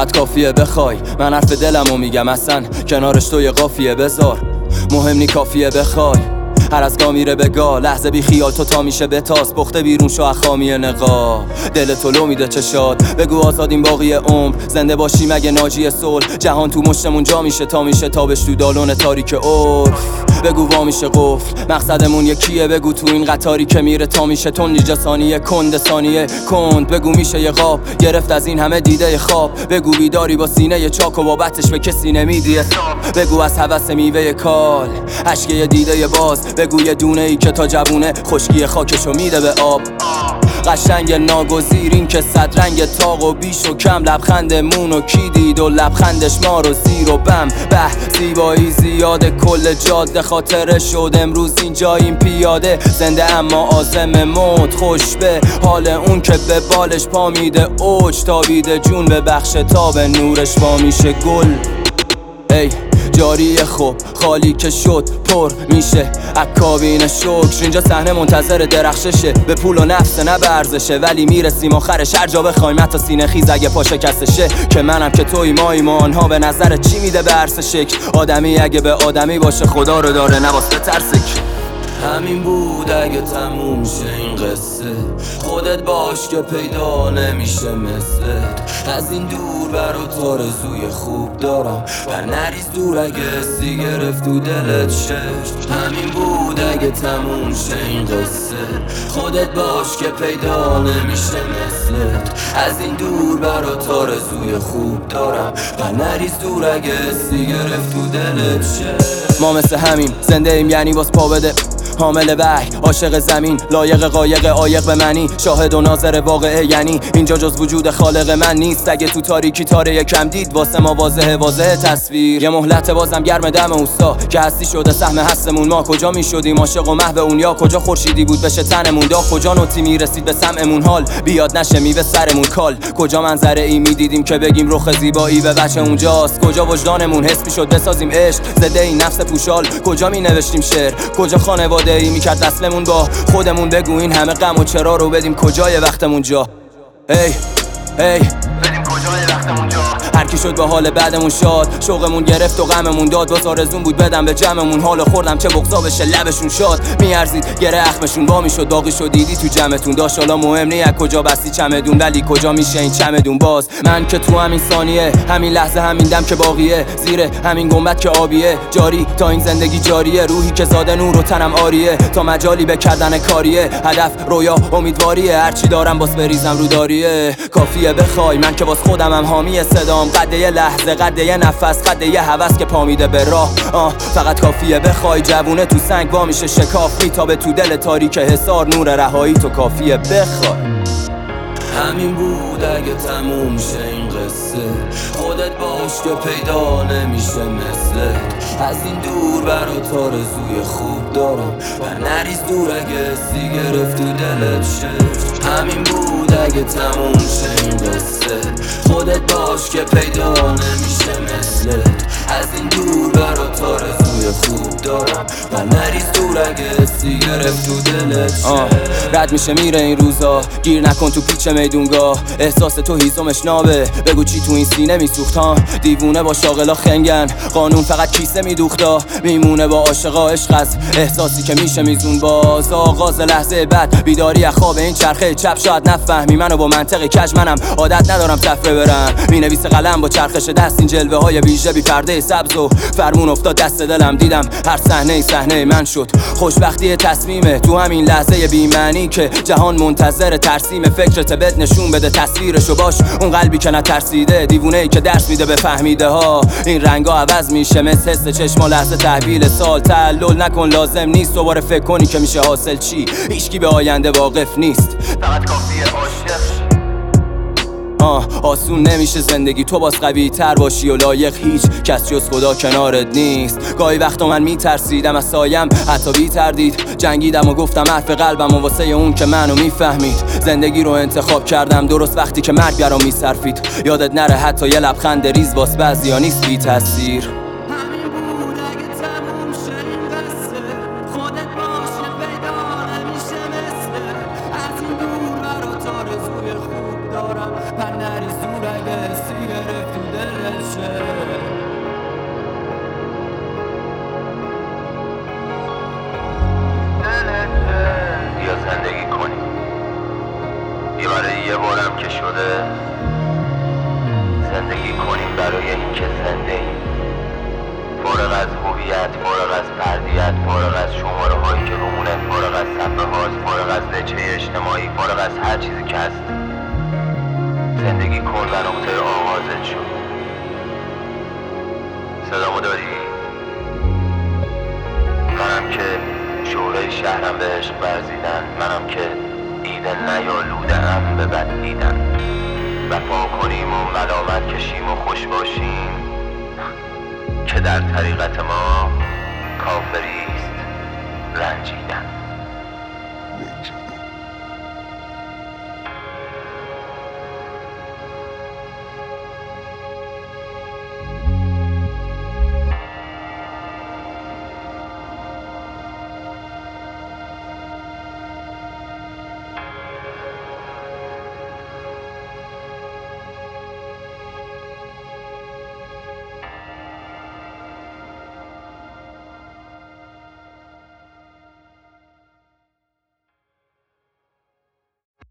فقط کافیه بخوای، من حرف دلمو میگم، اصلا کنارش تو یه قافیه بذار، مهم نی کافیه بخوای. هر از گاه میره بگاه، لحظه بی خیال تو تا میشه بتاس، پخته بیرون شو اخامی نقاب، دل تو لو میده چشاد، بگو آزادیم باقی عمر، زنده باشی مگه ناجی صلح، جهان تو مشتمون جا میشه تا میشه تابش تو دالون تاریک عرف، بگو وا میشه قفل، مقصدمون یکیه، بگو تو این قطاری که میره تا میشه تون نیجا ثانیه کند ثانیه کند، بگو میشه یه قاب گرفت از این همه دیده خواب، بگو بیداری با سینه چاک و بابتش به کسی نمیدی حساب، بگو از هوس میوه کال اشکه دیده باز، بگو یه دونه ای که تا جوونه خشکی خاکشو میده به آب، قشنگ ناگزیر این که صد رنگ تاق و بیش و کم، لبخندمون و کی دید و لبخندش ما رو زیر و بم، به زیبایی زیاده کل جاده خاطره شد امروز اینجا این پیاده، زنده اما عازم موت، خوش به حال اون که به بالش پا میده اوج، تابیده جون به بخش تا به نورش پا میشه گل. ای جاری خوب خالی که شد پر میشه عکابین شکر، اینجا صحنه منتظر درخششه، به پول و نفس نه به ارزشه، ولی میرسیم آخرش هر جا بخوایم، حتی سینه خیز اگه پا شکستشه، که منم که توی ماییم و آنها به نظر چی میده به عرص شکل، آدمی اگه به آدمی باشه خدا رو داره نباست بترسک. همین بود اگه تموم شه این قصه، خودت باش که پیدا نمیشه مثلت، از این دور برات آرزوی خوب دارم، بر نریز دور اگه حسی گرفت تو دلت شش. همین بود اگه تموم شه این قصه، خودت باش که پیدا نمیشه مثلت، از این دور برات آرزوی خوب دارم، بر نریز دور اگه حسی گرفت تو دلت شش. ما مثل همیم زنده ایم یعنی باز پا بده، حامل وحی عاشق زمین، لایق قایق عایق به منی، شاهد و ناظر واقعه، یعنی اینجا جز وجود خالق من نیست، اگه تو تاریکی تاره یکم دید واسه ما واضحه تصویر، یه مهلت بازم گرم دم اوستا که هستی شده سهم هستمون، ما کجا میشدیم عاشق و محو اون، یا کجا خورشیدی بود بشه تنمون، دا کجا نوتی میرسید به سمعمون، حال بیاد نشه میوه سرمون کال، کجا منظره ای میدیدیم که بگیم رخ زیبایی به وجه اونجاست، کجا وجدانمون حس میشد بسازیم عشق زده این نفس پوشال، کجا می نوشتیم شعر، کجا خانواده ای میکرد اصلمون با خودمون، بگو این همه غم و چرا رو بدیم کجای وقتمون جا، هی بدیم کجای وقتمون جا، هر کی شد به حال بعدمون شاد، شوقمون گرفت و غممون داد، باز آرزون بود بدم به جمعمون، حال خوردم چه بغضا بشه لبشون شاد، میارزید گره اخمشون با میشد باقی شد دیدی تو جمعتون، داشت حالا مهم نی از کجا بستی چمدون، ولی کجا میشه این چمدون باز، من که تو همین ثانیه همین لحظه همین دم که باقیه، زیر همین گنبد که آبیه، جاری تا این زندگی جاریه، روحی که زاده نور و تنم آریه، تا مجالی به کردن کاریه، هدف رویا امیدواریه، هرچی دارم باز بریزم رو داریه، کافیه بخوای من که باز خودمم حامی صدام، قد یه لحظه قد یه نفس قد یه هوس که پا میده به راه، فقط کافیه بخوای، جوونه تو سنگ وا میشه شکاف، میتابه تو دل تاریک حصار، نور رهایی تو کافیه بخوای. همین بود اگه تموم شه این قصه، خودت باش که پیدا نمیشه مثلت، از این دور برات آرزوی خوب دارم، و نریز دور اگه حسی گرفت تو دلت شش. همین بود اگه تموم شه این قصه، خودت باش که پیدا نمیشه مثلت، از این دور برات آرزوی خوب دارم، و نریز دور اگه حسی گرفت تو دلت شش. رد میشه میره این روزا، گیر نکن تو پیچ میدونگاه، احساس تو هیزمش نابه، بگو چی تو این سینه میسوخت ها، دیوونه با شاغلا خنگن، قانون فقط کیسه میدوختا، میمونه با عاشقا عشق از احساسی که میشه میزون باز، آغاز لحظه بعد بیداری از خواب این چرخه چپ، شاید نفهمی منو با منطق کج، منم عادت ندارم تفره برم، مینویسه قلم با چرخش دست این جلوه های ویژه بی پرده سبز، و فرمون افتاد دست دلم، دیدم هر صحنه من شد، خوشبختی تصمیمه تو همین لحظه بی معنی که جهان منتظر ترسیم فکرت، بد نشون بده تصویرشو، باش اون قلبی که نترسیده، دیوونه‌ای که درس میده به فهمیده ها، این رنگا عوض میشه مثل حس چشما لحظه تحویل سال، تعلل نکن لازم نیست دوباره فکر کنی که میشه حاصل چی، هیچکی به آینده واقف نیست، فقط کافیه عاشق. آسون نمیشه زندگی تو باز قوی تر باشی و لایق هیچ کس جز خدا کنارت نیست، گاهی وقتا من میترسیدم از سایم حتی بی تردید، جنگیدم و گفتم حرف قلبم و واسه اون که منو میفهمید، زندگی رو انتخاب کردم درست وقتی که مرگ برام میصرفید، یادت نره حتی یه لبخند ریز واس بعضیا نیست بی تاثیر. من نریز دور اگه حسی گرفتی که شده زندگی کنیم برای اینکه زنده ایم، فارغ از هویت، فارغ از فردیت، فارغ از شماره هایی که رومونه، فارغ از صفحه هاست، فارغ از لچه اجتماعی، فارغ از هر چیزی که هست. زندگی کن و نقطه آغازت شد. صدامو داری؟ منم که شعله شهرم به عشق ورزیدن، منم که دیده نیالوده ام به بد دیدن. وفا کنیم و ملامت کشیم و خوش باشیم که در طریقت ما کافریست رنجیدن.